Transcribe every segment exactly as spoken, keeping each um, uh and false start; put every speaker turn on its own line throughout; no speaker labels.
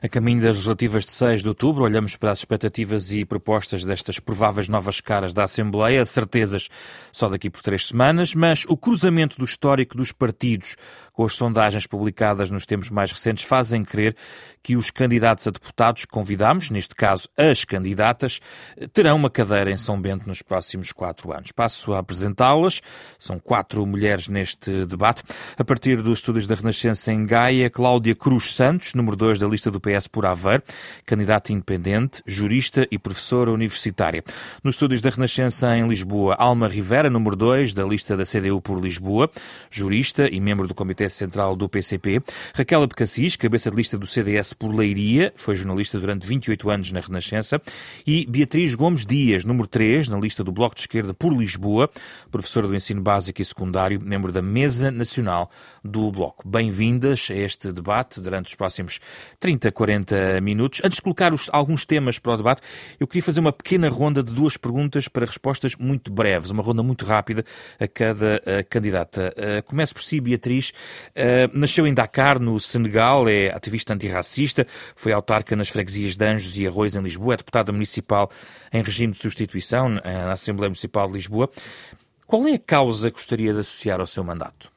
A caminho das legislativas de seis de outubro, olhamos para as expectativas e propostas destas prováveis novas caras da Assembleia, certezas só daqui por três semanas, mas o cruzamento do histórico dos partidos com as sondagens publicadas nos tempos mais recentes fazem crer que os candidatos a deputados que convidamos, neste caso as candidatas, terão uma cadeira em São Bento nos próximos quatro anos. Passo a apresentá-las. São quatro mulheres neste debate. A partir dos estúdios da Renascença em Gaia, Cláudia Cruz Santos, número dois da lista do P S por Aveiro, candidata independente, jurista e professora universitária. Nos estúdios da Renascença em Lisboa, Alma Rivera, número dois da lista da C D U por Lisboa, jurista e membro do Comitê Central do P C P. Raquel Abcacis, cabeça de lista do C D S por Leiria, foi jornalista durante vinte e oito anos na Renascença. E Beatriz Gomes Dias, número três na lista do Bloco de Esquerda por Lisboa, professora do ensino básico e secundário, membro da Mesa Nacional do Bloco. Bem-vindas a este debate durante os próximos trinta, quarenta minutos. Antes de colocar os, alguns temas para o debate, eu queria fazer uma pequena ronda de duas perguntas para respostas muito breves, uma ronda muito rápida a cada uh, candidata. Uh, começo por si, Beatriz. Uh, nasceu em Dakar, no Senegal, é ativista antirracista, foi autarca nas freguesias de Anjos e Arroios, em Lisboa, é deputada municipal em regime de substituição na Assembleia Municipal de Lisboa. Qual é a causa que gostaria de associar ao seu mandato?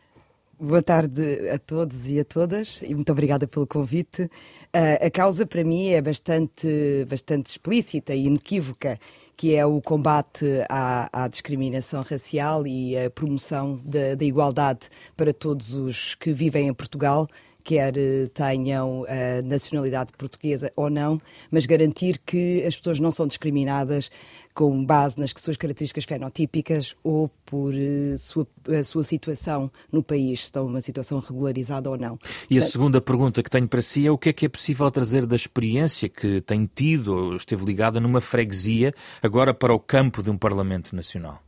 Boa tarde a todos e a todas e muito obrigada pelo convite. Uh, a causa para mim é bastante, bastante explícita e inequívoca, que é o combate à, à discriminação racial e a promoção da, da igualdade para todos os que vivem em Portugal, quer tenham a nacionalidade portuguesa ou não, mas garantir que as pessoas não são discriminadas com base nas suas características fenotípicas ou por uh, sua, a sua situação no país, se estão numa situação regularizada ou não.
E
Portanto,
a segunda pergunta que tenho para si é o que é que é possível trazer da experiência que tem tido ou esteve ligada numa freguesia agora para o campo de um Parlamento Nacional?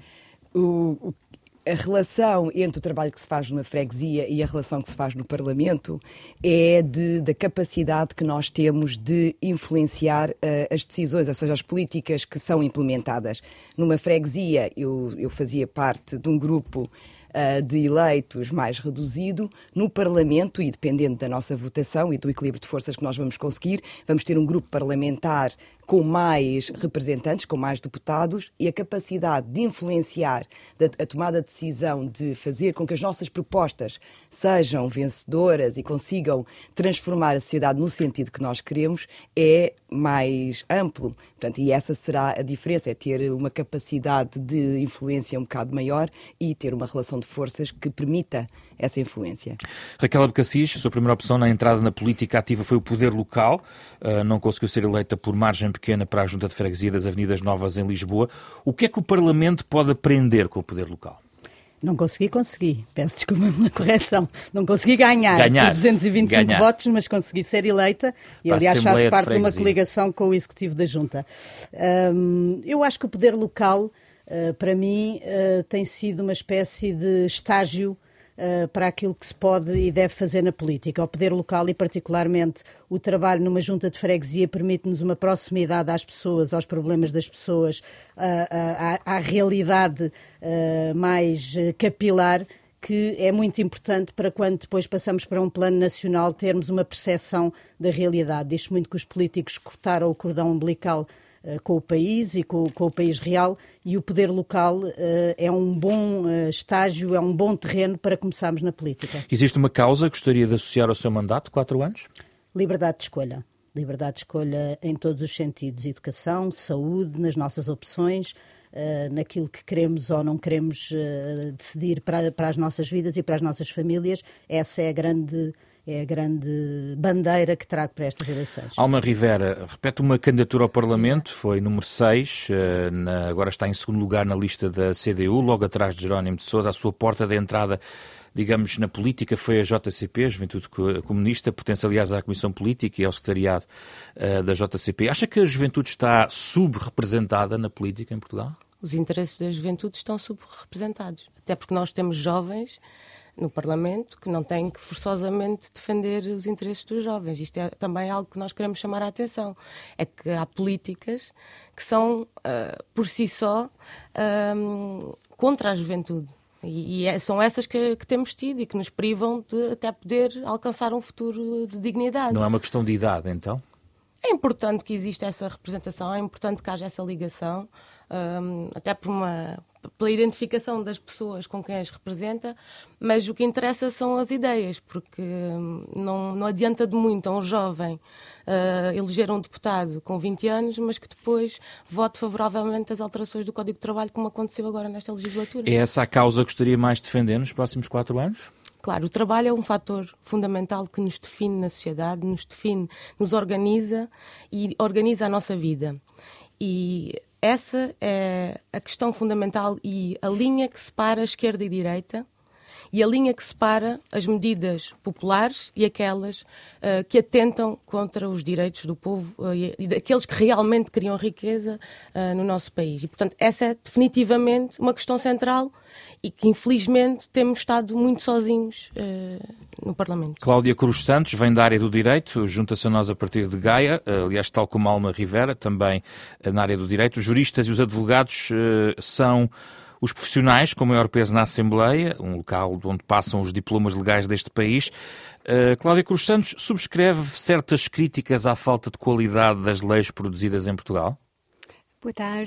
O, o A relação entre o trabalho que se faz numa freguesia e a relação que se faz no Parlamento é de, da capacidade que nós temos de influenciar uh, as decisões, ou seja, as políticas que são implementadas. Numa freguesia, eu, eu fazia parte de um grupo uh, de eleitos mais reduzido. No Parlamento, e dependendo da nossa votação e do equilíbrio de forças que nós vamos conseguir, vamos ter um grupo parlamentar com mais representantes, com mais deputados, e a capacidade de influenciar a tomada de decisão de fazer com que as nossas propostas sejam vencedoras e consigam transformar a sociedade no sentido que nós queremos é mais amplo. Portanto, e essa será a diferença, é ter uma capacidade de influência um bocado maior e ter uma relação de forças que permita essa influência.
Raquel Abcacis, a sua primeira opção na entrada na política ativa foi o poder local, uh, não conseguiu ser eleita por margem pequena para a Junta de Freguesia das Avenidas Novas em Lisboa. O que é que o Parlamento pode aprender com o poder local?
Não consegui, consegui. Peço desculpa pela correção. Não consegui ganhar,
ganhar
por duzentos e vinte e cinco
ganhar.
votos, mas consegui ser eleita e,
para
aliás, faço parte de,
de
uma coligação com o Executivo da Junta. Um, eu acho que o poder local, uh, para mim, uh, tem sido uma espécie de estágio Uh, para aquilo que se pode e deve fazer na política. O poder local e, particularmente, o trabalho numa junta de freguesia permite-nos uma proximidade às pessoas, aos problemas das pessoas, uh, uh, à, à realidade uh, mais uh, capilar, que é muito importante para quando depois passamos para um plano nacional termos uma percepção da realidade. Diz-se muito que os políticos cortaram o cordão umbilical com o país e com, com o país real, e o poder local uh, é um bom uh, estágio, é um bom terreno para começarmos na política.
Existe uma causa que gostaria de associar ao seu mandato, quatro anos?
Liberdade de escolha. Liberdade de escolha em todos os sentidos. Educação, saúde, nas nossas opções, uh, naquilo que queremos ou não queremos uh, decidir para, para as nossas vidas e para as nossas famílias. Essa é a grande... É a grande bandeira que trago para estas eleições.
Alma Rivera, repete uma candidatura ao Parlamento, foi número seis, na, agora está em segundo lugar na lista da C D U, logo atrás de Jerónimo de Sousa. A sua porta de entrada, digamos, na política foi a J C P, a Juventude Comunista, pertence aliás à Comissão Política e ao secretariado uh, da J C P. Acha que a juventude está sub-representada na política em Portugal?
Os interesses da juventude estão sub-representados, até porque nós temos jovens no Parlamento que não têm que forçosamente defender os interesses dos jovens. Isto é também algo que nós queremos chamar a atenção. É que há políticas que são, uh, por si só, uh, contra a juventude. E, e é, são essas que, que temos tido e que nos privam de até poder alcançar um futuro de dignidade.
Não é uma questão de idade, então?
É importante que exista essa representação, é importante que haja essa ligação, um, até por uma, pela identificação das pessoas com quem as representa, mas o que interessa são as ideias, porque um, não, não adianta de muito a um jovem uh, eleger um deputado com vinte anos, mas que depois vote favoravelmente às alterações do Código de Trabalho, como aconteceu agora nesta legislatura.
É essa a causa que gostaria mais de defender nos próximos quatro anos?
Claro, o trabalho é um fator fundamental que nos define na sociedade, nos define, nos organiza e organiza a nossa vida. E essa é a questão fundamental e a linha que separa a esquerda e a direita e a linha que separa as medidas populares e aquelas uh, que atentam contra os direitos do povo uh, e, e daqueles que realmente criam riqueza uh, no nosso país. E, portanto, essa é definitivamente uma questão central e que, infelizmente, temos estado muito sozinhos uh, no Parlamento.
Cláudia Cruz Santos vem da área do direito, junta-se a nós a partir de Gaia, aliás, tal como Alma Rivera, também na área do direito. Os juristas e os advogados uh, são os profissionais com maior peso na Assembleia, um local onde passam os diplomas legais deste país. Uh, Cláudia Cruz Santos subscreve certas críticas à falta de qualidade das leis produzidas em Portugal?
Boa tarde.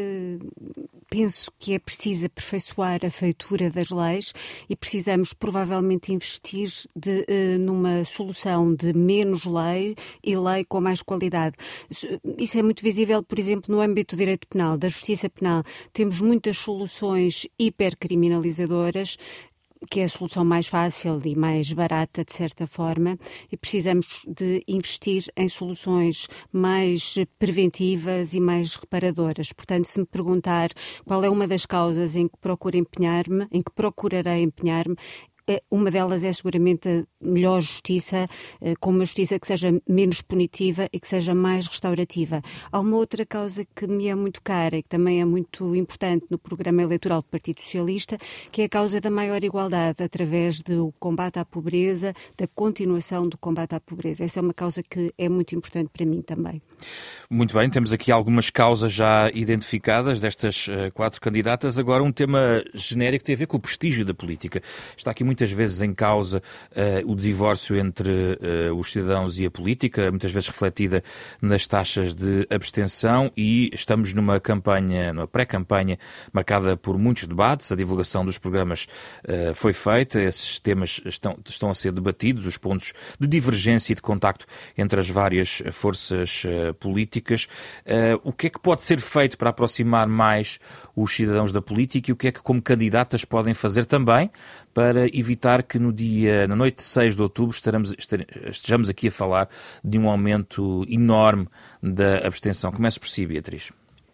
Uh, penso que é preciso aperfeiçoar a feitura das leis e precisamos provavelmente investir de, uh, numa solução de menos lei e lei com mais qualidade. Isso é muito visível, por exemplo, no âmbito do direito penal, da justiça penal. Temos muitas soluções hipercriminalizadoras, que é a solução mais fácil e mais barata, de certa forma, e precisamos de investir em soluções mais preventivas e mais reparadoras. Portanto, se me perguntar qual é uma das causas em que procuro empenhar-me, em que procurarei empenhar-me, uma delas é seguramente a melhor justiça, com uma justiça que seja menos punitiva e que seja mais restaurativa. Há uma outra causa que me é muito cara e que também é muito importante no programa eleitoral do Partido Socialista, que é a causa da maior igualdade, através do combate à pobreza, da continuação do combate à pobreza. Essa é uma causa que é muito importante para mim também.
Muito bem, temos aqui algumas causas já identificadas destas uh, quatro candidatas. Agora um tema genérico que tem a ver com o prestígio da política. Está aqui muitas vezes em causa uh, o divórcio entre uh, os cidadãos e a política, muitas vezes refletida nas taxas de abstenção, e estamos numa campanha, numa pré-campanha marcada por muitos debates. A divulgação dos programas uh, foi feita, esses temas estão, estão a ser debatidos, os pontos de divergência e de contacto entre as várias forças uh, políticas. Uh, o que é que pode ser feito para aproximar mais os cidadãos da política e o que é que, como candidatas, podem fazer também para evitar que no dia, na noite de seis de outubro estaremos, estejamos aqui a falar de um aumento enorme da abstenção? Começo por si, Beatriz.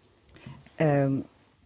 Um,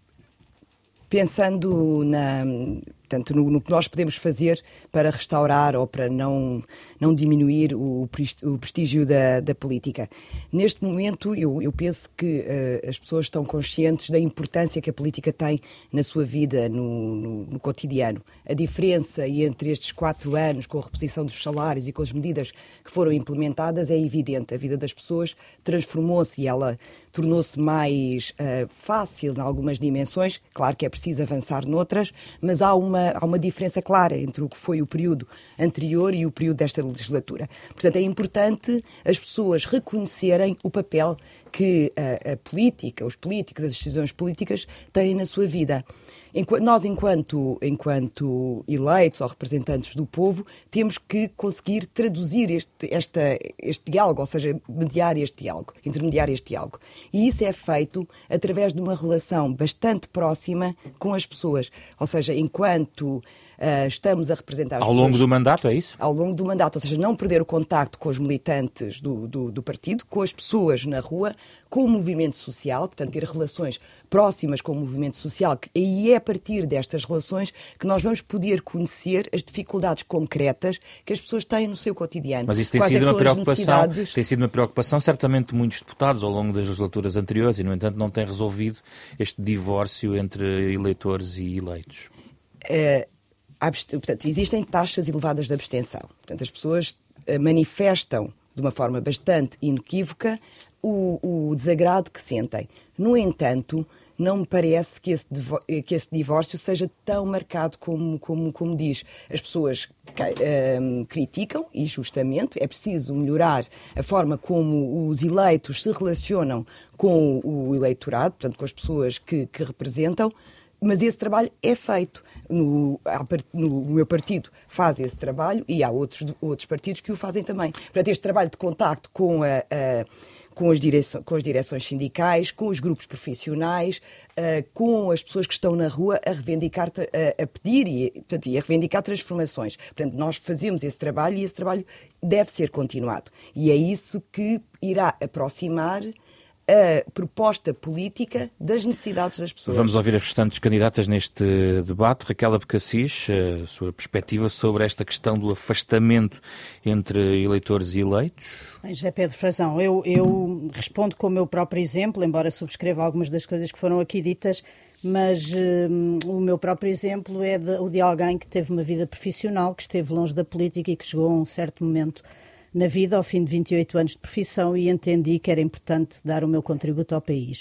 pensando na... Portanto, no, no que nós podemos fazer para restaurar ou para não, não diminuir o, o prestígio da, da política. Neste momento, eu, eu penso que uh, as pessoas estão conscientes da importância que a política tem na sua vida, no, no, no cotidiano. A diferença entre estes quatro anos, com a reposição dos salários e com as medidas que foram implementadas, é evidente. A vida das pessoas transformou-se e ela tornou-se mais uh, fácil em algumas dimensões. Claro que é preciso avançar noutras, mas há uma Há uma diferença clara entre o que foi o período anterior e o período desta legislatura. Portanto, é importante as pessoas reconhecerem o papel que a, a política, os políticos, as decisões políticas têm na sua vida. Enquanto, nós, enquanto, enquanto eleitos ou representantes do povo, temos que conseguir traduzir este, esta, este diálogo, ou seja, mediar este diálogo, intermediar este diálogo. E isso é feito através de uma relação bastante próxima com as pessoas. Ou seja, enquanto Uh, estamos a representar as
Ao
pessoas,
longo do mandato, é isso?
Ao longo do mandato, ou seja, não perder o contacto com os militantes do, do, do partido, com as pessoas na rua, com o movimento social, portanto, ter relações próximas com o movimento social, e é a partir destas relações que nós vamos poder conhecer as dificuldades concretas que as pessoas têm no seu cotidiano.
Mas isso tem
Quais
sido
é que
uma
são as
preocupação,
necessidades? Tem
sido uma preocupação certamente de muitos deputados ao longo das legislaturas anteriores e, no entanto, não tem resolvido este divórcio entre eleitores e eleitos.
Uh, Portanto, existem taxas elevadas de abstenção. Portanto, as pessoas manifestam de uma forma bastante inequívoca o, o desagrado que sentem. No entanto, não me parece que esse, que esse divórcio seja tão marcado como, como, como diz. As pessoas um, criticam, e justamente, é preciso melhorar a forma como os eleitos se relacionam com o eleitorado, portanto, com as pessoas que, que representam, mas esse trabalho é feito. No, no meu partido faz esse trabalho e há outros, outros partidos que o fazem também. Portanto, este trabalho de contacto com a, a Com as, direções, com as direções sindicais, com os grupos profissionais, uh, com as pessoas que estão na rua a reivindicar, a, a pedir e, portanto, e a reivindicar transformações. Portanto, nós fazemos esse trabalho e esse trabalho deve ser continuado. E é isso que irá aproximar a proposta política das necessidades das pessoas.
Vamos ouvir as restantes candidatas neste debate. Raquel Abcacis, a sua perspectiva sobre esta questão do afastamento entre eleitores e eleitos.
Bem, José Pedro Frazão, eu, eu respondo com o meu próprio exemplo, embora subscreva algumas das coisas que foram aqui ditas, mas um, o meu próprio exemplo é de, o de alguém que teve uma vida profissional, que esteve longe da política e que chegou a um certo momento na vida, ao fim de vinte e oito anos de profissão, e entendi que era importante dar o meu contributo ao país.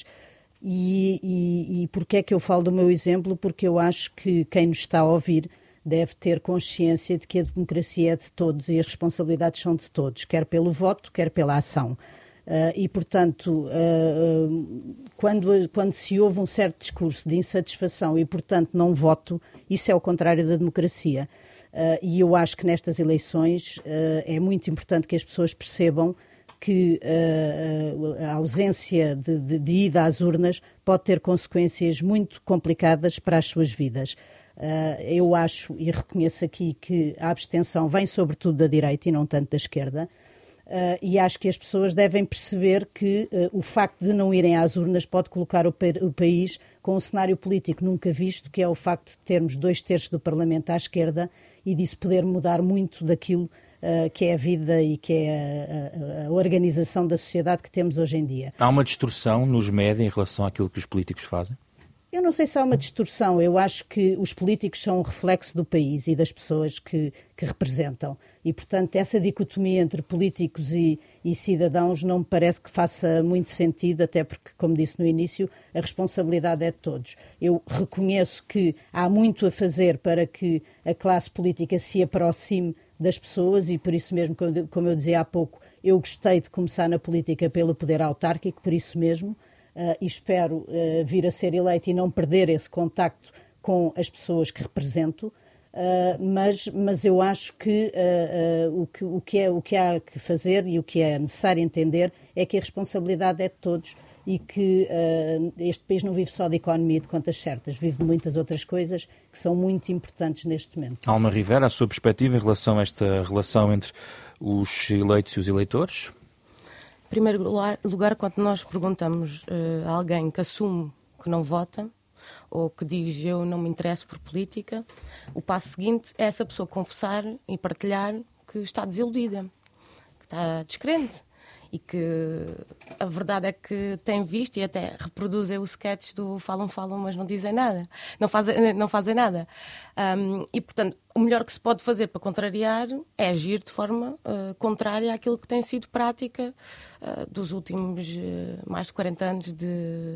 E, e, e porquê é que eu falo do meu exemplo? Porque eu acho que quem nos está a ouvir deve ter consciência de que a democracia é de todos e as responsabilidades são de todos, quer pelo voto, quer pela ação. Uh, e, portanto, uh, uh, quando, quando se ouve um certo discurso de insatisfação e, portanto, não voto, isso é o contrário da democracia. Uh, e eu acho que nestas eleições uh, é muito importante que as pessoas percebam que uh, a ausência de, de, de ida às urnas pode ter consequências muito complicadas para as suas vidas. Uh, eu acho e reconheço aqui que a abstenção vem sobretudo da direita e não tanto da esquerda. Uh, e acho que as pessoas devem perceber que uh, o facto de não irem às urnas pode colocar o, pa- o país com um cenário político nunca visto, que é o facto de termos dois terços do Parlamento à esquerda e disso poder mudar muito daquilo uh, que é a vida e que é a, a, a organização da sociedade que temos hoje em dia.
Há uma distorção nos médias em relação àquilo que os políticos fazem?
Eu não sei se há uma distorção. Eu acho que os políticos são um reflexo do país e das pessoas que, que representam. E, portanto, essa dicotomia entre políticos e, e cidadãos não me parece que faça muito sentido, até porque, como disse no início, a responsabilidade é de todos. Eu reconheço que há muito a fazer para que a classe política se aproxime das pessoas e, por isso mesmo, como eu dizia há pouco, eu gostei de começar na política pelo poder autárquico, por isso mesmo. Uh, e espero uh, vir a ser eleito e não perder esse contacto com as pessoas que represento, uh, mas, mas eu acho que, uh, uh, o que, o, que é, o que há que fazer e o que é necessário entender é que a responsabilidade é de todos e que uh, este país não vive só de economia e de contas certas, vive de muitas outras coisas que são muito importantes neste momento.
Alma Rivera, a sua perspectiva em relação a esta relação entre os eleitos e os eleitores?
Em primeiro lugar, quando nós perguntamos uh, a alguém que assume que não vota ou que diz eu não me interesso por política, o passo seguinte é essa pessoa confessar e partilhar que está desiludida, que está descrente e que a verdade é que tem visto e até reproduzem o sketch do falam, falam, mas não dizem nada, não fazem, não fazem nada. Um, e, portanto, o melhor que se pode fazer para contrariar é agir de forma uh, contrária àquilo que tem sido prática uh, dos últimos uh, mais de quarenta anos de,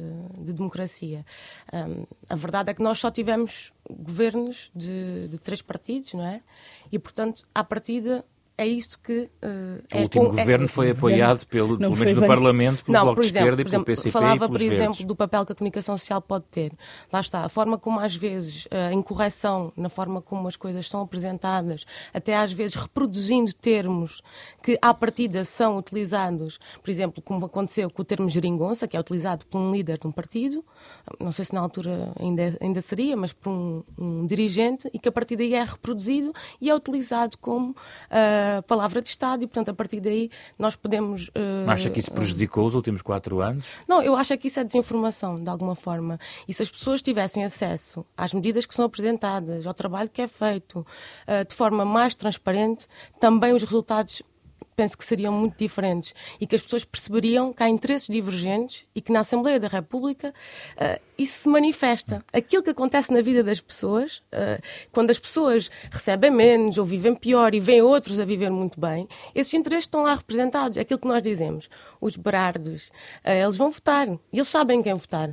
de democracia. Um, a verdade é que nós só tivemos governos de, de três partidos, não é? E, portanto, à partida, é isso que... Uh,
o
é,
último
é,
governo
é,
foi apoiado, pelo, pelo menos no
bem.
Parlamento, pelo
não,
Bloco
por
de
exemplo,
Esquerda e
por
pelo
exemplo,
P C P
falava,
e pelos
por exemplo,
Verdes.
do papel que a comunicação social pode ter. Lá está, a forma como às vezes a incorreção, na forma como as coisas são apresentadas, até às vezes reproduzindo termos que à partida são utilizados, por exemplo, como aconteceu com o termo geringonça, que é utilizado por um líder de um partido, não sei se na altura ainda, ainda seria, mas por um, um dirigente, e que a partir daí é reproduzido e é utilizado como uh, palavra de Estado e, portanto, a partir daí nós podemos... Uh,
Acha que isso prejudicou os últimos quatro anos?
Não, eu acho que isso é desinformação, de alguma forma. E se as pessoas tivessem acesso às medidas que são apresentadas, ao trabalho que é feito, uh, de forma mais transparente, também os resultados penso que seriam muito diferentes e que as pessoas perceberiam que há interesses divergentes e que na Assembleia da República uh, isso se manifesta. Aquilo que acontece na vida das pessoas, uh, quando as pessoas recebem menos ou vivem pior e veem outros a viver muito bem, esses interesses estão lá representados. É aquilo que nós dizemos. Os berardos, uh, eles vão votar e eles sabem quem votar.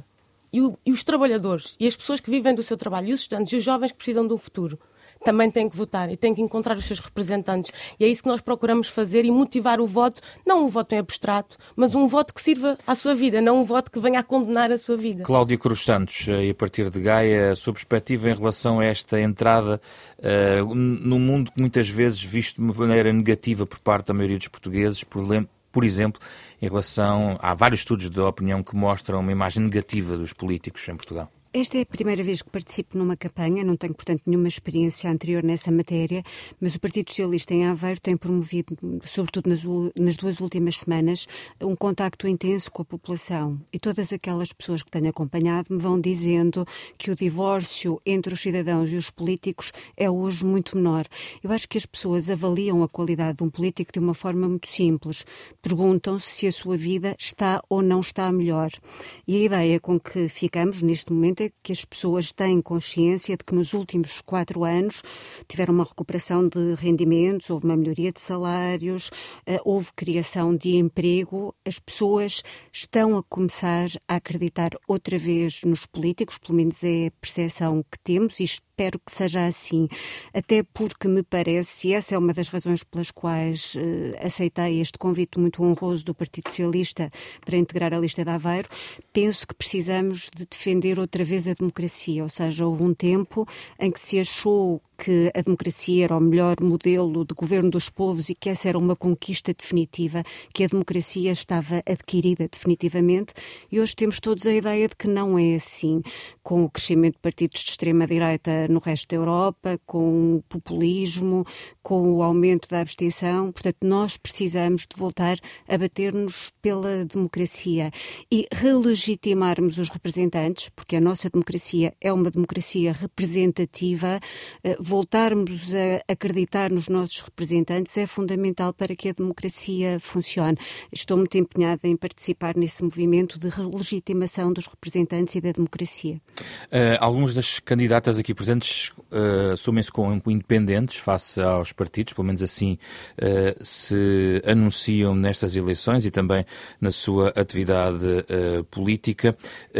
E, o, e os trabalhadores, e as pessoas que vivem do seu trabalho, e os estudantes, e os jovens que precisam de um futuro, também têm que votar e têm que encontrar os seus representantes. E é isso que nós procuramos fazer e motivar o voto, não um voto em abstrato, mas um voto que sirva à sua vida, não um voto que venha a condenar a sua vida.
Cláudia Cruz Santos, e a partir de Gaia, a sua perspectiva em relação a esta entrada uh, num mundo que muitas vezes visto de uma maneira negativa por parte da maioria dos portugueses, por, por exemplo, em relação... Há vários estudos de opinião que mostram uma imagem negativa dos políticos em Portugal.
Esta é a primeira vez que participo numa campanha, não tenho, portanto, nenhuma experiência anterior nessa matéria, mas o Partido Socialista em Aveiro tem promovido, sobretudo nas, nas duas últimas semanas, um contacto intenso com a população. E todas aquelas pessoas que tenho acompanhado me vão dizendo que o divórcio entre os cidadãos e os políticos é hoje muito menor. Eu acho que as pessoas avaliam a qualidade de um político de uma forma muito simples. Perguntam-se se a sua vida está ou não está melhor. E a ideia com que ficamos neste momento é que as pessoas têm consciência de que nos últimos quatro anos tiveram uma recuperação de rendimentos, houve uma melhoria de salários, houve criação de emprego. As pessoas estão a começar a acreditar outra vez nos políticos, pelo menos é a percepção que temos, e espero que seja assim, até porque me parece, e essa é uma das razões pelas quais uh, aceitei este convite muito honroso do Partido Socialista para integrar a lista de Aveiro, penso que precisamos de defender outra vez a democracia, ou seja, houve um tempo em que se achou que a democracia era o melhor modelo de governo dos povos e que essa era uma conquista definitiva, que a democracia estava adquirida definitivamente, e hoje temos todos a ideia de que não é assim, com o crescimento de partidos de extrema-direita no resto da Europa, com o populismo, com o aumento da abstenção. Portanto, nós precisamos de voltar a bater-nos pela democracia e relegitimarmos os representantes, porque a nossa democracia é uma democracia representativa. Voltarmos a acreditar nos nossos representantes é fundamental para que a democracia funcione. Estou muito empenhada em participar nesse movimento de relegitimação dos representantes e da democracia.
Uh, alguns das candidatas aqui presentes uh, assumem-se como independentes face aos partidos, pelo menos assim uh, se anunciam nestas eleições e também na sua atividade uh, política.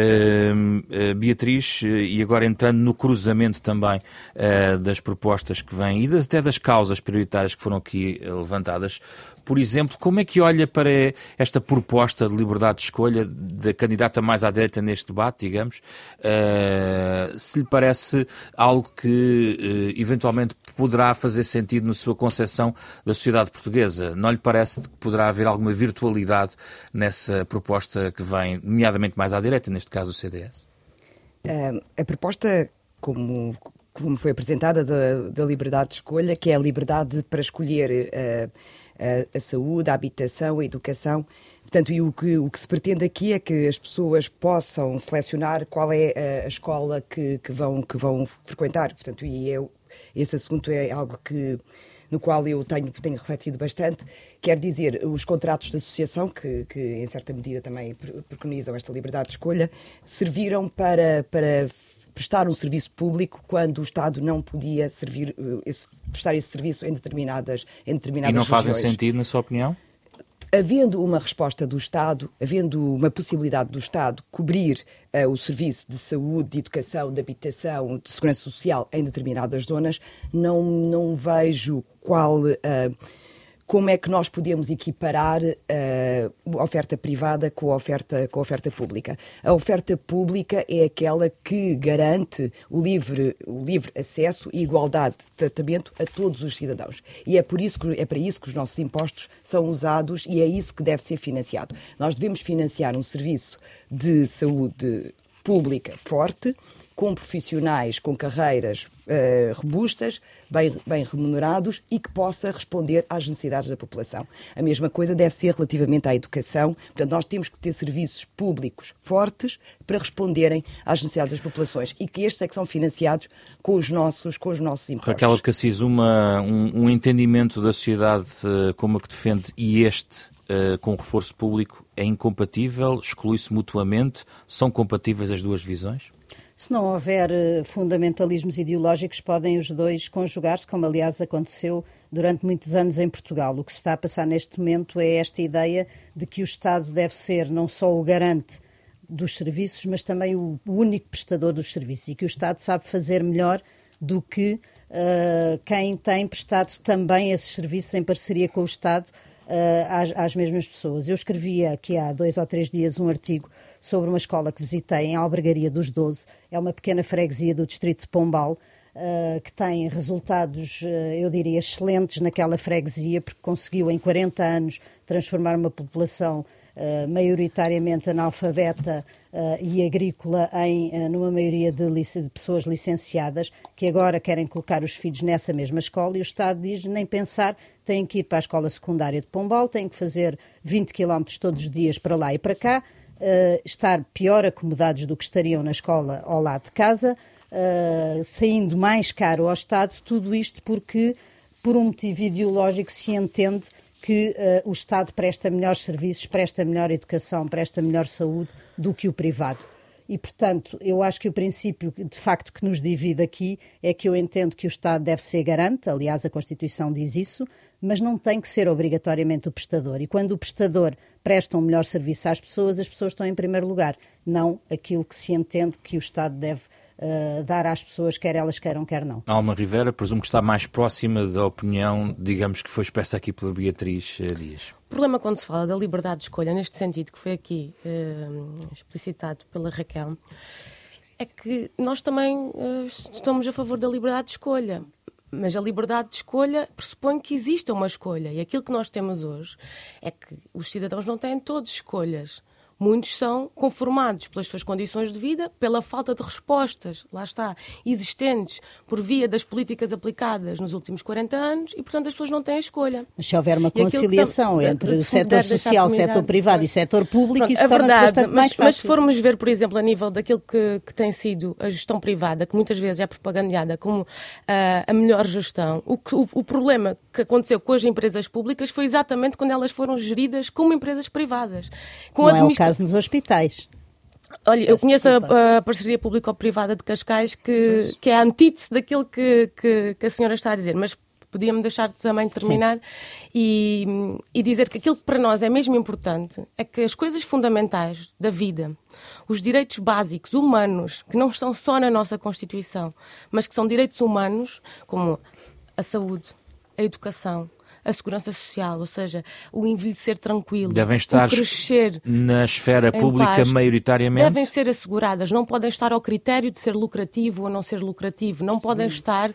Uh, uh, Beatriz, uh, e agora entrando no cruzamento também uh, das propostas que vêm e das, até das causas prioritárias que foram aqui levantadas. Por exemplo, como é que olha para esta proposta de liberdade de escolha da candidata mais à direita neste debate, digamos, uh, se lhe parece algo que uh, eventualmente poderá fazer sentido na sua concepção da sociedade portuguesa? Não lhe parece que poderá haver alguma virtualidade nessa proposta que vem, nomeadamente mais à direita, neste caso o C D S?
Uh, a proposta, como... como foi apresentada, da, da liberdade de escolha, que é a liberdade para escolher uh, a, a saúde, a habitação, a educação. Portanto, e o que, o que se pretende aqui é que as pessoas possam selecionar qual é a, a escola que, que, vão, que vão frequentar. Portanto, e eu, esse assunto é algo que, no qual eu tenho, tenho refletido bastante. Quer dizer, os contratos de associação, que, que em certa medida também preconizam esta liberdade de escolha, serviram para... para prestar um serviço público quando o Estado não podia servir, esse, prestar esse serviço em determinadas, em determinadas
regiões. E não fazem
regiões.
sentido, na sua opinião?
Havendo uma resposta do Estado, havendo uma possibilidade do Estado cobrir uh, o serviço de saúde, de educação, de habitação, de segurança social em determinadas zonas, não, não vejo qual... Uh, como é que nós podemos equiparar uh, a oferta privada com a oferta, com a oferta pública. A oferta pública é aquela que garante o livre, o livre acesso e igualdade de tratamento a todos os cidadãos. E é, por isso que, é para isso que os nossos impostos são usados e é isso que deve ser financiado. Nós devemos financiar um serviço de saúde pública forte, com profissionais, com carreiras uh, robustas, bem, bem remunerados e que possa responder às necessidades da população. A mesma coisa deve ser relativamente à educação. Portanto, nós temos que ter serviços públicos fortes para responderem às necessidades das populações e que estes é que são financiados com os nossos, com os nossos impostos.
Raquel Abcacis, uma, um, um entendimento da sociedade uh, como a que defende e este uh, com o reforço público é incompatível, exclui-se mutuamente, são compatíveis as duas visões?
Se não houver fundamentalismos ideológicos, podem os dois conjugar-se, como aliás aconteceu durante muitos anos em Portugal. O que se está a passar neste momento é esta ideia de que o Estado deve ser não só o garante dos serviços, mas também o único prestador dos serviços, e que o Estado sabe fazer melhor do que uh, quem tem prestado também esses serviços em parceria com o Estado uh, às, às mesmas pessoas. Eu escrevi aqui há dois ou três dias um artigo sobre uma escola que visitei em Albergaria dos Doze, é uma pequena freguesia do distrito de Pombal, Uh, que tem resultados, uh, eu diria, excelentes naquela freguesia, porque conseguiu em quarenta anos transformar uma população uh, maioritariamente analfabeta uh, e agrícola em, uh, numa maioria de, lic- de pessoas licenciadas, que agora querem colocar os filhos nessa mesma escola, e o Estado diz, nem pensar, têm que ir para a escola secundária de Pombal, têm que fazer vinte quilómetros todos os dias para lá e para cá, uh, estar pior acomodados do que estariam na escola ao lado de casa, Uh, saindo mais caro ao Estado, tudo isto porque, por um motivo ideológico, se entende que uh, o Estado presta melhores serviços, presta melhor educação, presta melhor saúde do que o privado. E, portanto, eu acho que o princípio, de facto, que nos divide aqui é que eu entendo que o Estado deve ser garante, aliás, a Constituição diz isso, mas não tem que ser obrigatoriamente o prestador. E quando o prestador presta um melhor serviço às pessoas, as pessoas estão em primeiro lugar, não aquilo que se entende que o Estado deve Uh, dar às pessoas, quer elas queiram, quer não.
Alma Rivera, presumo que está mais próxima da opinião, digamos, que foi expressa aqui pela Beatriz uh, Dias.
O problema quando se fala da liberdade de escolha, neste sentido que foi aqui uh, explicitado pela Raquel, é que nós também uh, estamos a favor da liberdade de escolha. Mas a liberdade de escolha pressupõe que exista uma escolha. E aquilo que nós temos hoje é que os cidadãos não têm todos escolhas. Muitos são conformados pelas suas condições de vida, pela falta de respostas, lá está, existentes por via das políticas aplicadas nos últimos quarenta anos e, portanto, as pessoas não têm a escolha.
Mas se houver uma conciliação entre o setor social, setor privado e setor público, Pronto, isso torna-se bastante
mas,
mais fácil.
Mas se formos ver, por exemplo, a nível daquilo que, que tem sido a gestão privada, que muitas vezes é propagandeada como uh, a melhor gestão, o, que, o, o problema que aconteceu com as empresas públicas foi exatamente quando elas foram geridas como empresas privadas. Com
não administra... é o caso nos hospitais.
Olha, eu conheço a, a parceria público-privada de Cascais, que, que é a antítese daquilo que, que, que a senhora está a dizer, mas podia-me deixar também terminar e, e dizer que aquilo que para nós é mesmo importante é que as coisas fundamentais da vida, os direitos básicos humanos, que não estão só na nossa Constituição, mas que são direitos humanos, como a saúde, a educação, a segurança social, ou seja, o envelhecer tranquilo,
devem estar
o crescer
na esfera pública
paz,
maioritariamente?
Devem ser asseguradas, não podem estar ao critério de ser lucrativo ou não ser lucrativo, não Sim. podem estar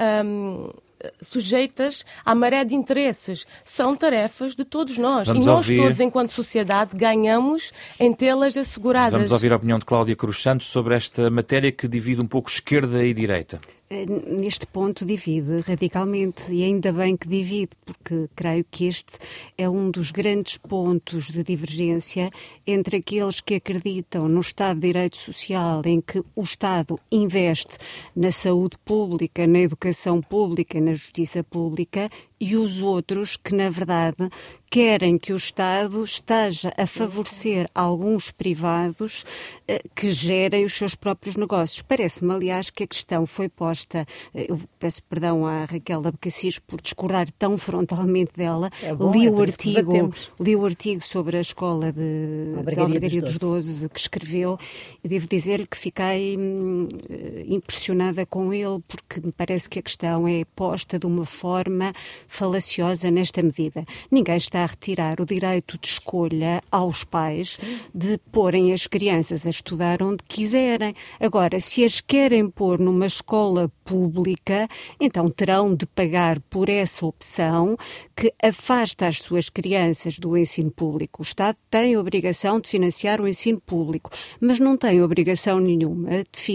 um, sujeitas à maré de interesses. São tarefas de todos nós.
Vamos
e nós
ouvir...
todos, enquanto sociedade, ganhamos em tê-las asseguradas.
Vamos ouvir a opinião de Cláudia Cruz Santos sobre esta matéria que divide um pouco esquerda e direita.
Neste ponto divide radicalmente, e ainda bem que divide, porque creio que este é um dos grandes pontos de divergência entre aqueles que acreditam no Estado de Direito Social, em que o Estado investe na saúde pública, na educação pública, na justiça pública, e os outros que, na verdade, querem que o Estado esteja a favorecer alguns privados eh, que gerem os seus próprios negócios. Parece-me, aliás, que a questão foi posta, eh, eu peço perdão à Raquel Abcacis por discordar tão frontalmente dela,
é bom,
li,
é
o artigo, li o artigo sobre a escola de Albergaria dos Doze que escreveu, e devo dizer-lhe que fiquei hum, impressionada com ele, porque me parece que a questão é posta de uma forma falaciosa nesta medida. Ninguém está a retirar o direito de escolha aos pais Sim. de porem as crianças a estudar onde quiserem. Agora, se as querem pôr numa escola pública, então terão de pagar por essa opção que afasta as suas crianças do ensino público. O Estado tem a obrigação de financiar o ensino público, mas não tem obrigação nenhuma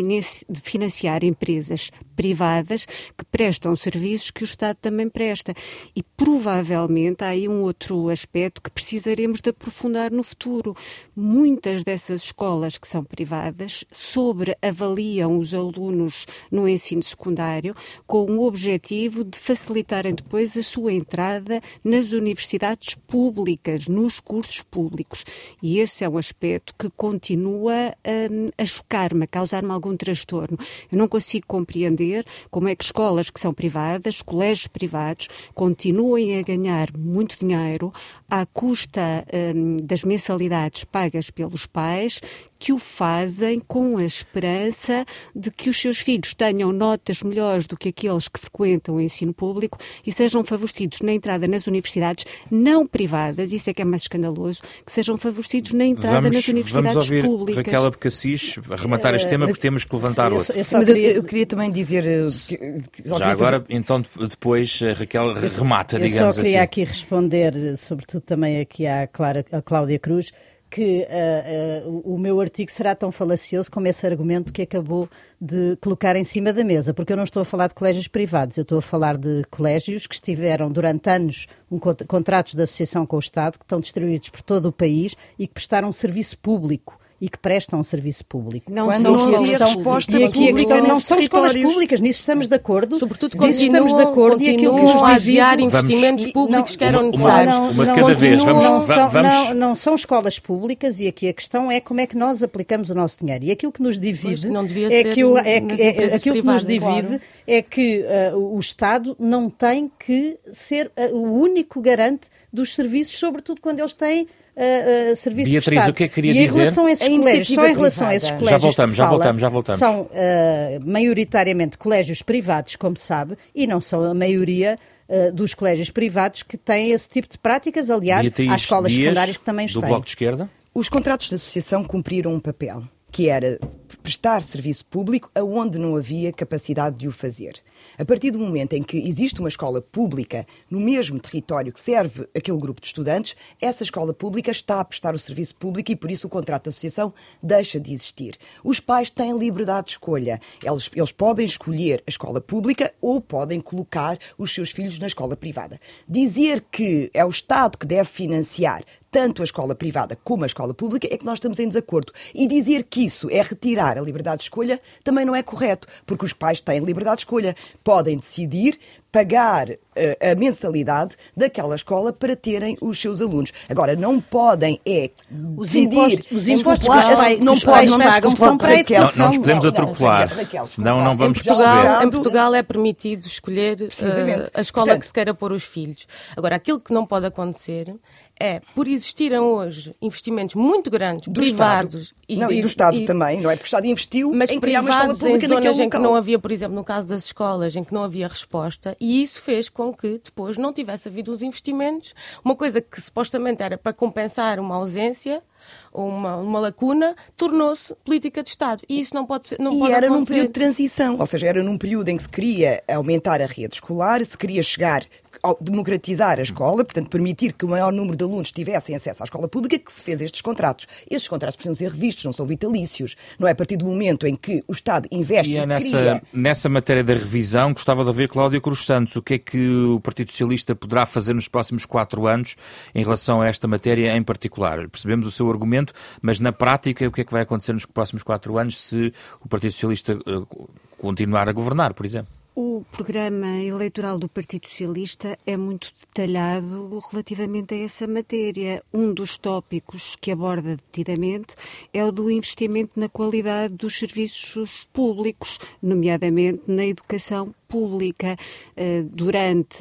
de financiar empresas privadas que prestam serviços que o Estado também presta. E provavelmente há aí um outro aspecto que precisaremos de aprofundar no futuro. Muitas dessas escolas que são privadas sobreavaliam os alunos no ensino secundário com o objetivo de facilitarem depois a sua entrada nas universidades públicas, nos cursos públicos. E esse é um aspecto que continua um, a chocar-me, a causar-me algum transtorno. Eu não consigo compreender como é que escolas que são privadas, colégios privados, continuem a ganhar muito dinheiro à custa um, das mensalidades pagas pelos pais, que o fazem com a esperança de que os seus filhos tenham notas melhores do que aqueles que frequentam o ensino público e sejam favorecidos na entrada nas universidades não privadas, isso é que é mais escandaloso, que sejam favorecidos na entrada
vamos,
nas universidades
vamos ouvir
públicas.
Raquel Abcacis arrematar este tema, porque temos que levantar
eu,
outro.
Eu, eu mas queria... Eu, eu queria também dizer... Que, que
Já agora, fazer... então, depois a Raquel remata,
eu
digamos assim.
Eu só queria assim. aqui responder, sobretudo também aqui à, Clara, à Cláudia Cruz, que uh, uh, o meu artigo será tão falacioso como esse argumento que acabou de colocar em cima da mesa, porque eu não estou a falar de colégios privados, eu estou a falar de colégios que estiveram durante anos um cont- contratos de associação com o Estado, que estão distribuídos por todo o país e que prestaram serviço público. E que prestam um serviço público.
Não Quando não havia resposta
e aqui a questão não são escolas públicas, nisso estamos de acordo. Sobretudo nisso estamos de acordo e aquilo que nos
a adiar investimentos públicos que eram necessários.
Uma, uma de cada vez. Vamos,
não, são,
vamos...
Não, não são escolas públicas e aqui a questão é como é que nós aplicamos o nosso dinheiro. E aquilo que nos divide é que, o, é, é, aquilo que nos divide claro. é que uh, o Estado não tem que ser uh, o único garante dos serviços, sobretudo quando eles têm Uh, uh, serviços
Beatriz,
de Estado.
o que é que queria
e em
dizer?
relação a esses colégios, só em relação a esses colégios
já voltamos, já
fala,
voltamos, já voltamos.
São uh, maioritariamente colégios privados, como sabe, e não são a maioria uh, dos colégios privados que têm esse tipo de práticas. Aliás,
Beatriz
há escolas
Dias,
secundárias que também os
do
têm.
Bloco de Esquerda.
Os contratos de associação cumpriram um papel, que era prestar serviço público aonde não havia capacidade de o fazer. A partir do momento em que existe uma escola pública no mesmo território que serve aquele grupo de estudantes, essa escola pública está a prestar o serviço público e, por isso, o contrato de associação deixa de existir. Os pais têm liberdade de escolha. Eles, eles podem escolher a escola pública ou podem colocar os seus filhos na escola privada. Dizer que é o Estado que deve financiar tanto a escola privada como a escola pública é que nós estamos em desacordo. E dizer que isso é retirar a liberdade de escolha também não é correto, porque os pais têm liberdade de escolha. Podem decidir pagar uh, a mensalidade daquela escola para terem os seus alunos. Agora, não podem é
os
decidir...
Impostos, os impostos
popular,
que os pais,
não
os pais
pode,
pagam
não
são para a educação.
Não, não nos podemos atropelar, não, Raquel, senão não vamos
em Portugal,
perceber.
Em Portugal é permitido escolher uh, a escola Portanto, que se queira pôr os filhos. Agora, aquilo que não pode acontecer é, por existirem hoje investimentos muito grandes,
do
privados...
E, não, e do Estado e, também, não é? Porque o Estado investiu
mas
em criar uma escola pública
em
naquele
zonas em
local.
que não havia, por exemplo, no caso das escolas, em que não havia resposta, e isso fez com que depois não tivesse havido os investimentos. Uma coisa que supostamente era para compensar uma ausência ou uma, uma lacuna, tornou-se política de Estado. E isso não pode ser. Não
e
pode
era
acontecer.
num período de transição, ou seja, era num período em que se queria aumentar a rede escolar, se queria chegar, democratizar a escola, portanto, permitir que o maior número de alunos tivessem acesso à escola pública, que se fez estes contratos. Estes contratos precisam ser revistos, não são vitalícios. Não é a partir do momento em que o Estado investe
e é
e
nessa,
cria...
nessa matéria da revisão, gostava de ouvir Cláudia Cruz Santos. O que é que o Partido Socialista poderá fazer nos próximos quatro anos em relação a esta matéria em particular? Percebemos o seu argumento, mas na prática, o que é que vai acontecer nos próximos quatro anos se o Partido Socialista uh, continuar a governar, por exemplo?
O programa eleitoral do Partido Socialista é muito detalhado relativamente a essa matéria. Um dos tópicos que aborda detidamente é o do investimento na qualidade dos serviços públicos, nomeadamente na educação pública. Durante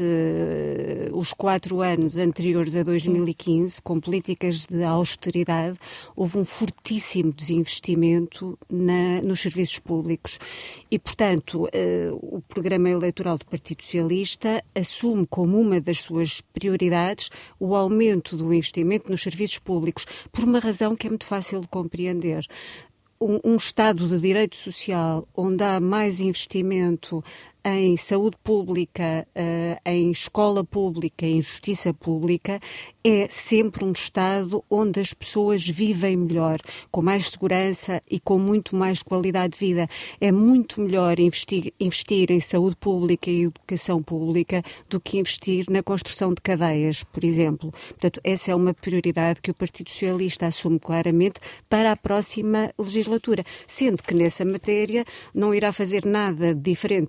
os quatro anos anteriores a dois mil e quinze, com políticas de austeridade, houve um fortíssimo desinvestimento na, nos serviços públicos. E, portanto, o programa eleitoral do Partido Socialista assume como uma das suas prioridades o aumento do investimento nos serviços públicos, por uma razão que é muito fácil de compreender. Um, um Estado de direito social onde há mais investimento em saúde pública, em escola pública, em justiça pública, é sempre um Estado onde as pessoas vivem melhor, com mais segurança e com muito mais qualidade de vida. É muito melhor investir, investir em saúde pública e educação pública do que investir na construção de cadeias, por exemplo. Portanto, essa é uma prioridade que o Partido Socialista assume claramente para a próxima legislatura, sendo que nessa matéria não irá fazer nada diferente do que fez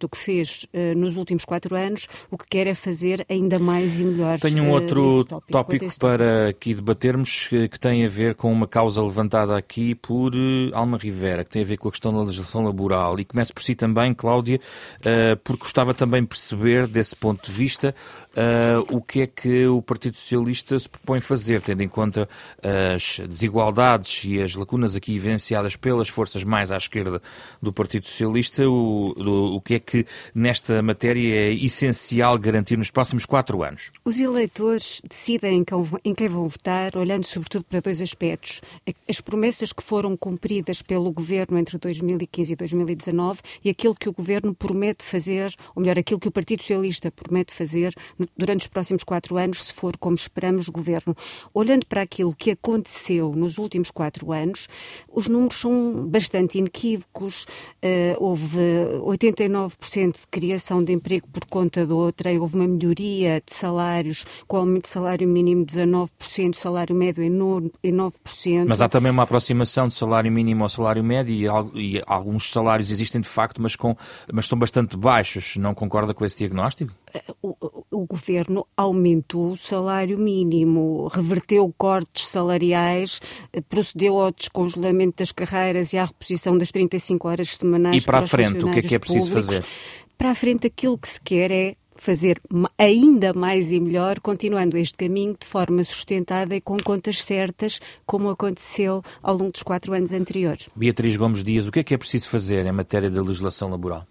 fez uh, nos últimos quatro anos, o que quer é fazer ainda mais e melhor.
Tenho um outro uh, tópico, tópico para aqui debatermos que, que tem a ver com uma causa levantada aqui por uh, Alma Rivera, que tem a ver com a questão da legislação laboral. E começo por si também, Cláudia, uh, porque gostava também de perceber, desse ponto de vista, uh, o que é que o Partido Socialista se propõe fazer, tendo em conta as desigualdades e as lacunas aqui evidenciadas pelas forças mais à esquerda do Partido Socialista, o, o, o que é que nesta matéria é essencial garantir nos próximos quatro anos?
Os eleitores decidem em quem vão votar, olhando sobretudo para dois aspectos. As promessas que foram cumpridas pelo Governo entre dois mil e quinze e dois mil e dezanove e aquilo que o Governo promete fazer, ou melhor, aquilo que o Partido Socialista promete fazer durante os próximos quatro anos, se for como esperamos Governo. Olhando para aquilo que aconteceu nos últimos quatro anos, os números são bastante inequívocos. Uh, houve oitenta e nove por cento de criação de emprego por conta do outrem, houve uma melhoria de salários, com o aumento de salário mínimo dezanove por cento, salário médio em nove por cento.
Mas há também uma aproximação de salário mínimo ao salário médio e, e alguns salários existem de facto, mas, com, mas são bastante baixos. Não concorda com esse diagnóstico?
O, o, o Governo aumentou o salário mínimo, reverteu cortes salariais, procedeu ao descongelamento das carreiras e à reposição das trinta e cinco horas semanais.
E para,
para
a frente, o que é que é preciso
públicos.
fazer?
Para a frente, aquilo que se quer é fazer ainda mais e melhor, continuando este caminho de forma sustentada e com contas certas, como aconteceu ao longo dos quatro anos anteriores.
Beatriz Gomes Dias, o que é que é preciso fazer em matéria de legislação laboral?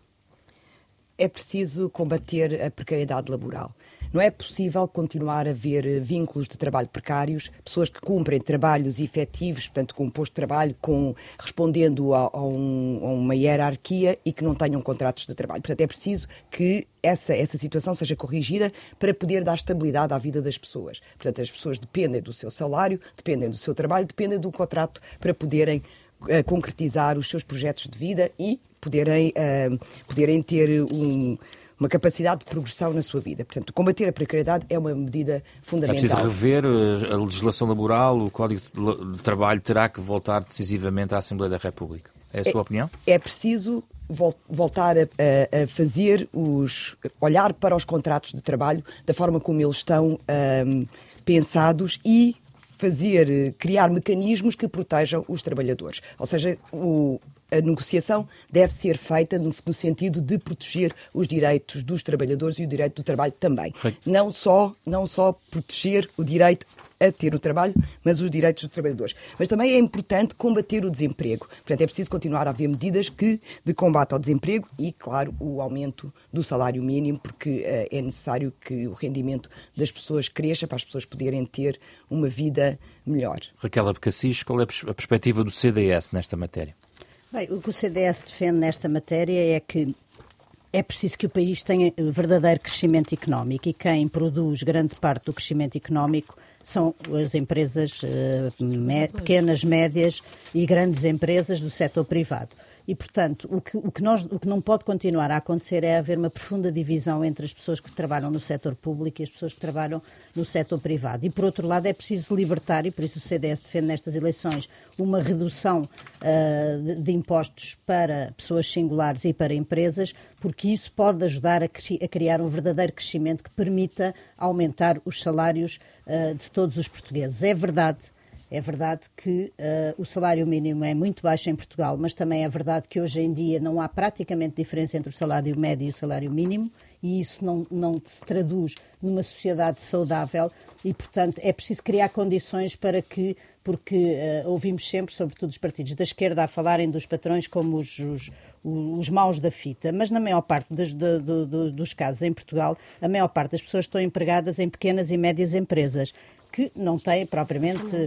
É preciso combater a precariedade laboral. Não é possível continuar a haver vínculos de trabalho precários, pessoas que cumprem trabalhos efetivos, portanto, com um posto de trabalho, com, respondendo a, a, um, a uma hierarquia e que não tenham contratos de trabalho. Portanto, é preciso que essa, essa situação seja corrigida para poder dar estabilidade à vida das pessoas. Portanto, as pessoas dependem do seu salário, dependem do seu trabalho, dependem do contrato para poderem uh, concretizar os seus projetos de vida e poderem, uh, poderem ter um... uma capacidade de progressão na sua vida. Portanto, combater a precariedade é uma medida fundamental.
É preciso rever a legislação laboral, o Código de Trabalho terá que voltar decisivamente à Assembleia da República. É a
é,
sua opinião?
É preciso vol- voltar a, a, a fazer os... olhar para os contratos de trabalho da forma como eles estão um, pensados e fazer, criar mecanismos que protejam os trabalhadores. Ou seja, o... a negociação deve ser feita no, no sentido de proteger os direitos dos trabalhadores e o direito do trabalho também. Não só, não só proteger o direito a ter o trabalho, mas os direitos dos trabalhadores. Mas também é importante combater o desemprego. Portanto, é preciso continuar a haver medidas que, de combate ao desemprego e, claro, o aumento do salário mínimo, porque uh, é necessário que o rendimento das pessoas cresça para as pessoas poderem ter uma vida melhor.
Raquel Abcacis, qual é a perspectiva do C D S nesta matéria?
Bem, o que o C D S defende nesta matéria é que é preciso que o país tenha verdadeiro crescimento económico e quem produz grande parte do crescimento económico são as empresas uh, me, pequenas, médias e grandes empresas do setor privado. E, portanto, o que, o, que nós, o que não pode continuar a acontecer é haver uma profunda divisão entre as pessoas que trabalham no setor público e as pessoas que trabalham no setor privado. E, por outro lado, é preciso libertar, e por isso o C D S defende nestas eleições, uma redução uh, de, de impostos para pessoas singulares e para empresas, porque isso pode ajudar a, a criar um verdadeiro crescimento que permita aumentar os salários uh, de todos os portugueses. É verdade É verdade que uh, o salário mínimo é muito baixo em Portugal, mas também é verdade que hoje em dia não há praticamente diferença entre o salário médio e o salário mínimo e isso não, não se traduz numa sociedade saudável e, portanto, é preciso criar condições para que, porque uh, ouvimos sempre, sobretudo os partidos da esquerda, a falarem dos patrões como os, os, os maus da fita, mas na maior parte das, de, de, de, dos casos em Portugal, a maior parte das pessoas estão empregadas em pequenas e médias empresas, que não têm propriamente uh,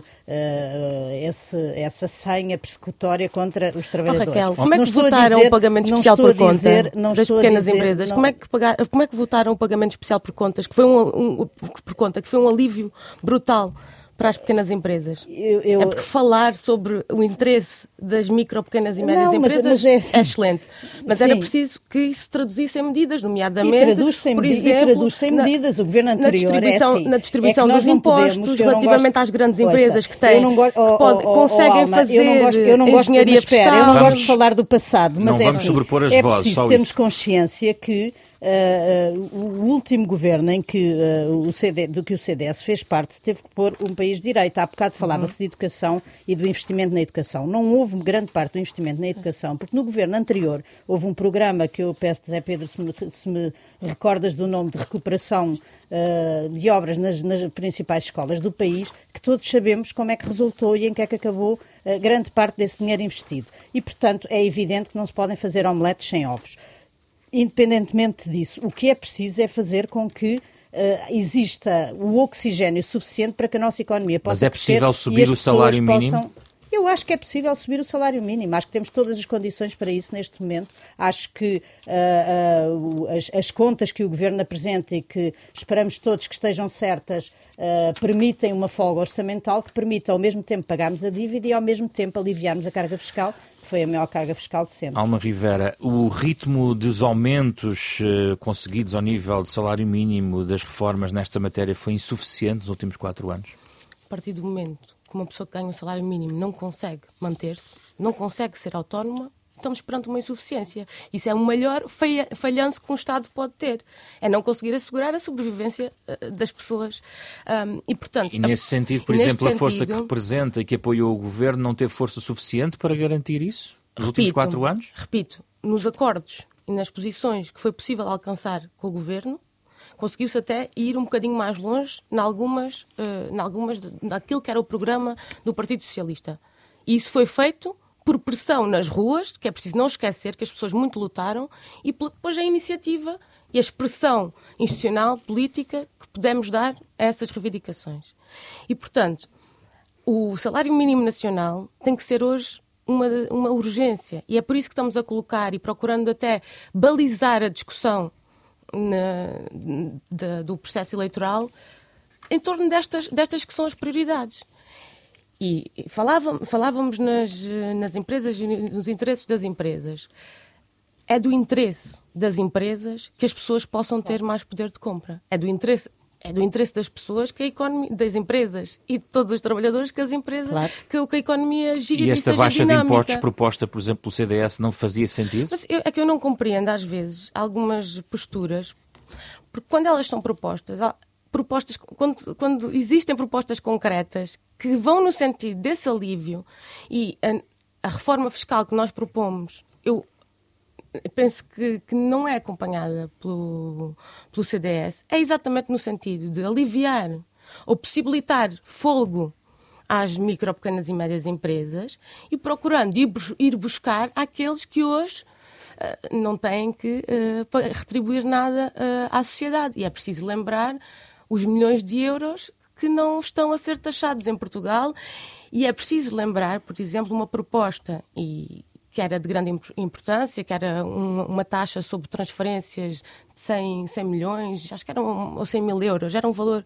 esse, essa senha persecutória contra os trabalhadores.
Oh, Raquel, como é que votaram o pagamento especial por conta dizer, das pequenas dizer, empresas? Não... Como, é que pagar, como é que votaram o pagamento especial por contas, que foi um, um, por conta, que foi um alívio brutal para as pequenas empresas.
Eu, eu...
É porque falar sobre o interesse das micro, pequenas e médias
Não,
empresas
mas, mas é...
é excelente. Mas
Sim.
era preciso que isso se traduzisse em medidas, nomeadamente,
e traduz-se em,
por
medi-
exemplo,
e traduz-se em
na,
medidas. O governo anterior
na distribuição,
é assim,
na distribuição
é que nós
dos
não
impostos,
podemos,
relativamente
gosto,
às grandes
ouça,
empresas que têm,
eu não gosto, oh,
que pode,
oh, oh,
conseguem
Alma,
fazer
eu não gosto, eu não gosto,
engenharia
mas espera,
fiscal.
eu não
Vamos,
gosto de falar do passado, mas
não
é
vamos
assim,
sobrepor as
é
vozes,
preciso
só
termos
isso.
consciência que Uh, uh, o último governo em que, uh, o C D, do que o C D S fez parte teve que pôr um país de direita. Há bocado falava-se de educação e do investimento na educação. Não houve grande parte do investimento na educação, porque no governo anterior houve um programa que eu peço, Zé Pedro, se me, se me recordas do nome, de recuperação uh, de obras nas, nas principais escolas do país, que todos sabemos como é que resultou e em que é que acabou uh, grande parte desse dinheiro investido. E, portanto, é evidente que não se podem fazer omeletes sem ovos. Independentemente disso, o que é preciso é fazer com que uh, exista o oxigénio suficiente para que a nossa economia possa
crescer. Mas é possível subir o salário mínimo?
Possam... Eu acho que é possível subir o salário mínimo. Acho que temos todas as condições para isso neste momento. Acho que uh, uh, as, as contas que o Governo apresenta e que esperamos todos que estejam certas uh, permitem uma folga orçamental que permita ao mesmo tempo pagarmos a dívida e ao mesmo tempo aliviarmos a carga fiscal, que foi a maior carga fiscal de sempre.
Alma Rivera, o ritmo dos aumentos uh, conseguidos ao nível de salário mínimo das reformas nesta matéria foi insuficiente nos últimos quatro anos?
A partir do momento que uma pessoa que ganha um salário mínimo não consegue manter-se, não consegue ser autónoma, estamos perante uma insuficiência. Isso é o maior falhanço que um Estado pode ter. É não conseguir assegurar a sobrevivência uh, das pessoas. Um, e, portanto,
e nesse sentido, por exemplo, sentido, a força que representa e que apoiou o Governo não teve força suficiente para garantir isso nos repito, últimos quatro anos?
Repito, nos acordos e nas posições que foi possível alcançar com o Governo, conseguiu-se até ir um bocadinho mais longe em algumas, uh, em algumas daquilo que era o programa do Partido Socialista. E isso foi feito por pressão nas ruas, que é preciso não esquecer que as pessoas muito lutaram, e depois a iniciativa e a expressão institucional, política, que pudemos dar a essas reivindicações. E, portanto, o salário mínimo nacional tem que ser hoje uma, uma urgência. E é por isso que estamos a colocar e procurando até balizar a discussão Na, de, do processo eleitoral em torno destas, destas que são as prioridades. E falava, falávamos nas, nas empresas e nos interesses das empresas. É do interesse das empresas que as pessoas possam ter mais poder de compra. É do interesse, é do interesse das pessoas, que a economia, das empresas e de todos os trabalhadores, que as empresas, claro. que, que a economia gire e,
e esta
seja
baixa
dinâmica.
De impostos proposta, por exemplo, pelo C D S não fazia sentido?
Mas eu, é que eu não compreendo, às vezes, algumas posturas, porque quando elas são propostas, propostas quando, quando existem propostas concretas que vão no sentido desse alívio, e a, a reforma fiscal que nós propomos, eu penso que, que não é acompanhada pelo, pelo C D S, é exatamente no sentido de aliviar ou possibilitar folgo às micro, pequenas e médias empresas e procurando ir, ir buscar aqueles que hoje uh, não têm que uh, retribuir nada uh, à sociedade. E é preciso lembrar os milhões de euros que não estão a ser taxados em Portugal, e é preciso lembrar, por exemplo, uma proposta e que era de grande importância, que era uma, uma taxa sobre transferências de cem, cem milhões, acho que eram ou cem mil euros, era um valor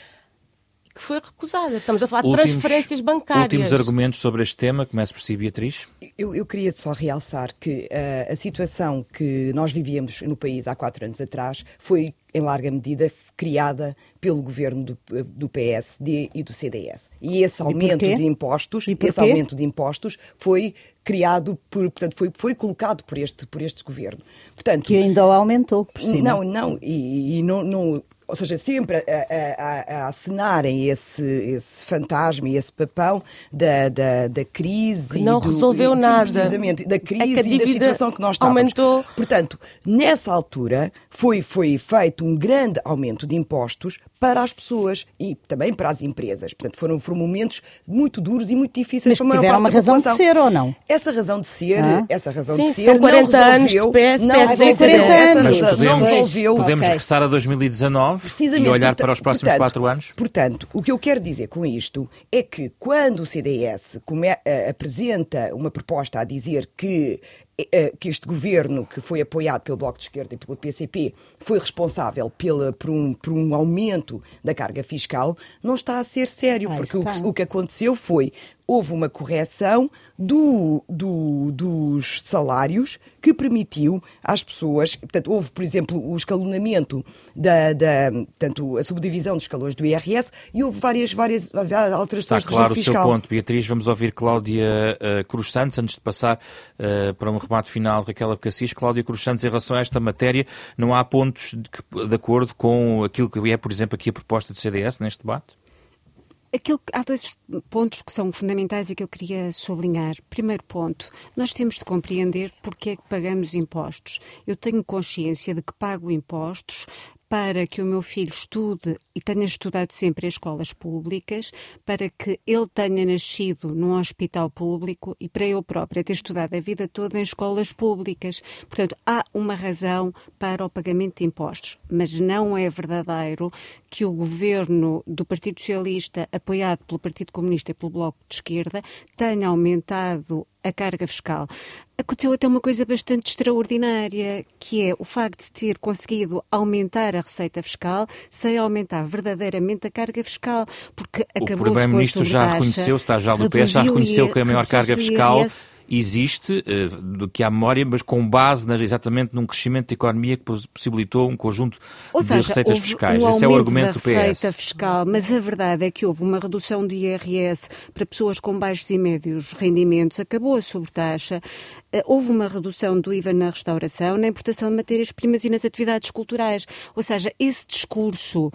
que foi recusada. Estamos a falar de últimos, transferências bancárias.
Últimos argumentos sobre este tema, começo por si, Beatriz.
Eu, eu queria só realçar que uh, a situação que nós vivíamos no país há quatro anos atrás foi, em larga medida, criada pelo governo do, do P S D e do C D S. E esse aumento de impostos, esse aumento de impostos foi criado, por, portanto, foi, foi colocado por este, por este governo. Portanto,
que ainda o aumentou por cima.
Não, não, e, e não... não Ou seja, sempre a, a, a acenarem esse, esse fantasma e esse papão da, da, da crise.
Que não
e do,
resolveu
e,
nada.
Precisamente, da crise
é
e da situação que nós estávamos.
Aumentou.
Portanto, nessa altura foi, foi feito um grande aumento de impostos para as pessoas e também para as empresas. Portanto, foram, foram momentos muito duros e muito difíceis.
Mas que tiveram uma razão de ser ou não?
Essa razão de ser, ah. essa razão
Sim,
de ser
são quarenta
não
anos
resolveu,
de P S,
não
P S D,
resolveu, essa
Mas
razão
podemos,
não resolveu.
Podemos
okay.
regressar a dois mil e dezanove e olhar para os próximos
portanto,
quatro anos?
Portanto, o que eu quero dizer com isto é que quando o C D S come, uh, apresenta uma proposta a dizer que que este governo, que foi apoiado pelo Bloco de Esquerda e pelo P C P, foi responsável pela, por, um, por um aumento da carga fiscal, não está a ser sério,
ah,
porque o que, o que aconteceu foi, houve uma correção do, do, dos salários que permitiu às pessoas, portanto, houve, por exemplo, o escalonamento da, da portanto, a subdivisão dos escalões do I R S e houve várias, várias alterações
Está claro
do
o seu
fiscal.
ponto, Beatriz. Vamos ouvir Cláudia uh, Cruz Santos, antes de passar uh, para um remate final de Raquel Abcacis. Cláudia Cruz Santos, em relação a esta matéria, não há pontos de, que, de acordo com aquilo que é, por exemplo, aqui a proposta do C D S neste debate?
Aquilo, há dois pontos que são fundamentais e que eu queria sublinhar. Primeiro ponto, nós temos de compreender porque é que pagamos impostos. Eu tenho consciência de que pago impostos para que o meu filho estude e tenha estudado sempre em escolas públicas, para que ele tenha nascido num hospital público e para eu própria ter estudado a vida toda em escolas públicas. Portanto, há uma razão para o pagamento de impostos, mas não é verdadeiro que o governo do Partido Socialista, apoiado pelo Partido Comunista e pelo Bloco de Esquerda, tenha aumentado a carga fiscal. Aconteceu até uma coisa bastante extraordinária, que é o facto de se ter conseguido aumentar a receita fiscal sem aumentar verdadeiramente a carga fiscal, porque acabou-se com a
Primeiro-Ministro já reconheceu, está já do P S, já reconheceu que a maior carga fiscal existe, do que há memória, mas com base nas, exatamente num crescimento da economia que possibilitou um conjunto
Ou
de
seja,
receitas fiscais.
Um
Esse é o argumento do P S.
Receita fiscal, mas a verdade é que houve uma redução do I R S para pessoas com baixos e médios rendimentos, acabou a sobretaxa, houve uma redução do I V A na restauração, na importação de matérias-primas e nas atividades culturais. Ou seja, esse discurso uh,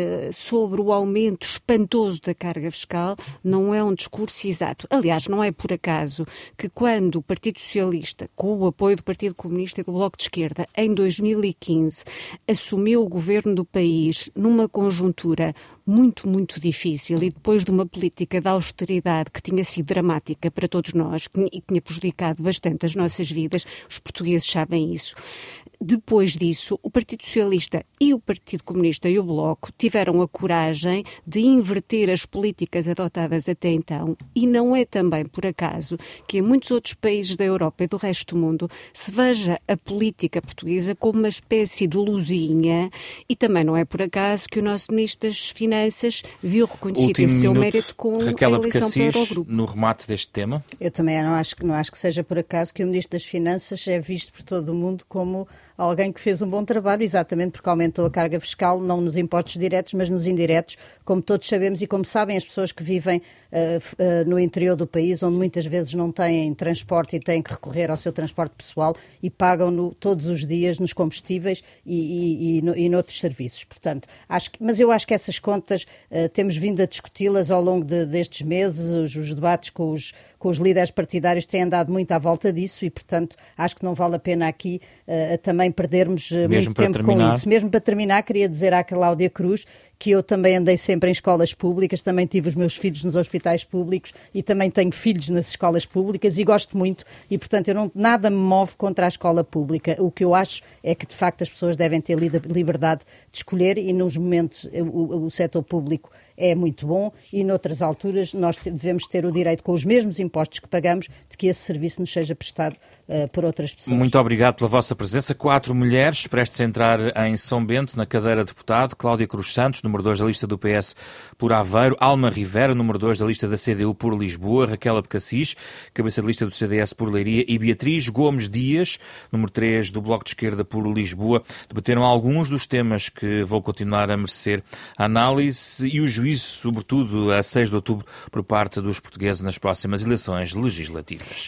sobre o aumento espantoso da carga fiscal não é um discurso exato. Aliás, não é por acaso que quando o Partido Socialista, com o apoio do Partido Comunista e do Bloco de Esquerda, em dois mil e quinze, assumiu o governo do país numa conjuntura muito, muito difícil e depois de uma política de austeridade que tinha sido dramática para todos nós e que tinha prejudicado bastante as nossas vidas, os portugueses sabem isso. Depois disso, o Partido Socialista e o Partido Comunista e o Bloco tiveram a coragem de inverter as políticas adotadas até então e não é também por acaso que em muitos outros países da Europa e do resto do mundo se veja a política portuguesa como uma espécie de luzinha e também não é por acaso que o nosso Ministro das Finanças viu reconhecido esse seu mérito com
Raquel
a eleição
Abcacis,
para o Eurogrupo.
No remate deste tema.
Eu também não acho, não acho que seja por acaso que o Ministro das Finanças é visto por todo o mundo como alguém que fez um bom trabalho, exatamente porque aumentou a carga fiscal, não nos impostos diretos, mas nos indiretos, como todos sabemos e como sabem as pessoas que vivem uh, uh, no interior do país, onde muitas vezes não têm transporte e têm que recorrer ao seu transporte pessoal e pagam-no todos os dias nos combustíveis e, e, e, no, e noutros serviços. Portanto, acho que, mas eu acho que essas contas uh, temos vindo a discuti-las ao longo de, destes meses, os, os debates com os com os líderes partidários têm andado muito à volta disso e, portanto, acho que não vale a pena aqui uh, também perdermos uh, muito tempo
terminar.
com isso. Mesmo para terminar, queria dizer à Cláudia Cruz que eu também andei sempre em escolas públicas, também tive os meus filhos nos hospitais públicos e também tenho filhos nas escolas públicas e gosto muito e, portanto, eu não, nada me move contra a escola pública. O que eu acho é que, de facto, as pessoas devem ter liberdade de escolher e, nos momentos, o, o setor público é muito bom e, noutras alturas, nós devemos ter o direito, com os mesmos impostos que pagamos, de que esse serviço nos seja prestado uh, por outras pessoas.
Muito obrigado pela vossa presença. Quatro mulheres prestes a entrar em São Bento, na cadeira de deputado. Cláudia Cruz Santos, número dois da lista do P S por Aveiro. Alma Rivera, número dois da lista da C D U por Lisboa. Raquel Abcacis, cabeça de lista do C D S por Leiria. E Beatriz Gomes Dias, número três do Bloco de Esquerda por Lisboa. Debateram alguns dos temas que vão continuar a merecer a análise e o juízo, sobretudo a seis de outubro, por parte dos portugueses nas próximas eleições legislativas.